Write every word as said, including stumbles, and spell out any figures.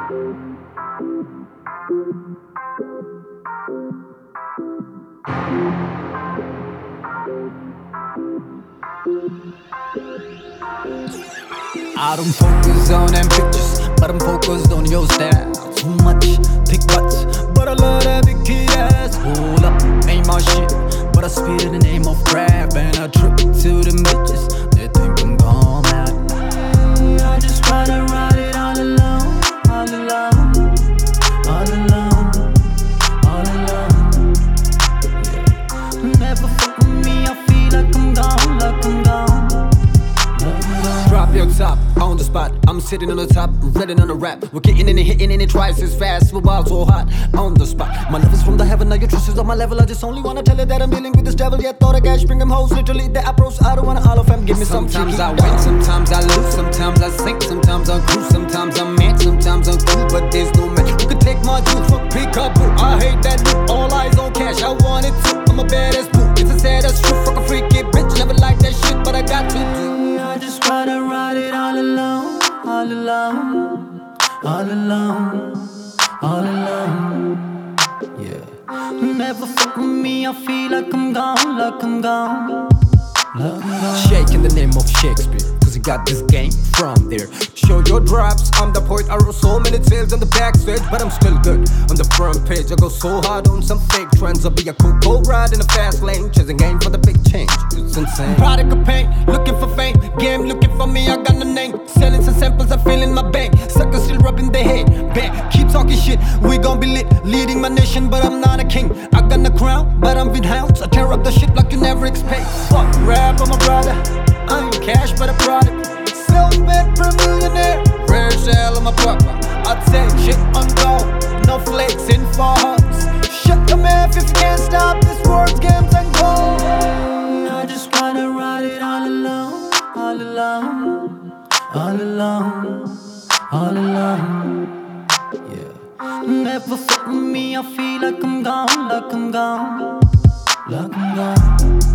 I don't focus on ambitions, but I'm focused on your style. Too much pick butts, but I love that big kid ass. Hold up, ain't my shit, but I speed in the name of rap. And I trip to the bitches, they think I'm gone mad. I just try to ride it all alone, all alone, all alone, all alone. Yeah. Never fuck with me, I feel like I'm gone, like I'm gone. Drop your top on the spot. I'm sitting on the top, ready on the rap. We're getting in and hitting and it twice as fast. We're wild so hot on the spot. My love is from the heaven, now your trust is on my level. I just only wanna tell you that I'm dealing with this devil. Yeah, thought I got bring them hoes, literally the approach. I don't wanna all of them, give me some. Sometimes I win, sometimes I lose, sometimes I sink, sometimes I cruise, sometimes I'm mad, sometimes I'm cool, but there's no man who can take my juice. Fuck peekaboo, I hate that loop. All eyes on cash, I want it too. I'm a badass boo, it's a sad as truth. Fuck a freaky bitch, never like that shit, but I got to do. I just try to ride it all alone, all alone, all alone, all alone. Yeah. Never fuck with me, I feel like I'm gone, like I'm gone, like I'm gone. Shake in the name of Shakespeare, cause he got this game from there. Show your drops, I'm the poet. I wrote so many tales on the backstage, but I'm still good on the front page. I go so hard on some fake trends. I'll be a cool cold ride in a fast lane, chasing game for the big change. It's insane. Product of pain, looking for fame. Game looking for me, I got no name. Selling some samples, I feel in my bank. Suckers still rubbing their head back. Keep talking shit, we gon' be lit. Leading my nation, but I'm not a king. I got the crown, but I'm with hounds. I tear up the shit like you never expect. Fuck rap, I'm a brother. I ain't cash, but a product. Self-made for a millionaire. Rare shell on my papa. I take shit on gold, no flakes in four hearts. Shut your mouth if you can't stop this world's games and gold. I just wanna ride it all alone, all alone, all alone, all alone. Yeah. Never fuck with me, I feel like I'm gone, like I'm gone, like I'm gone.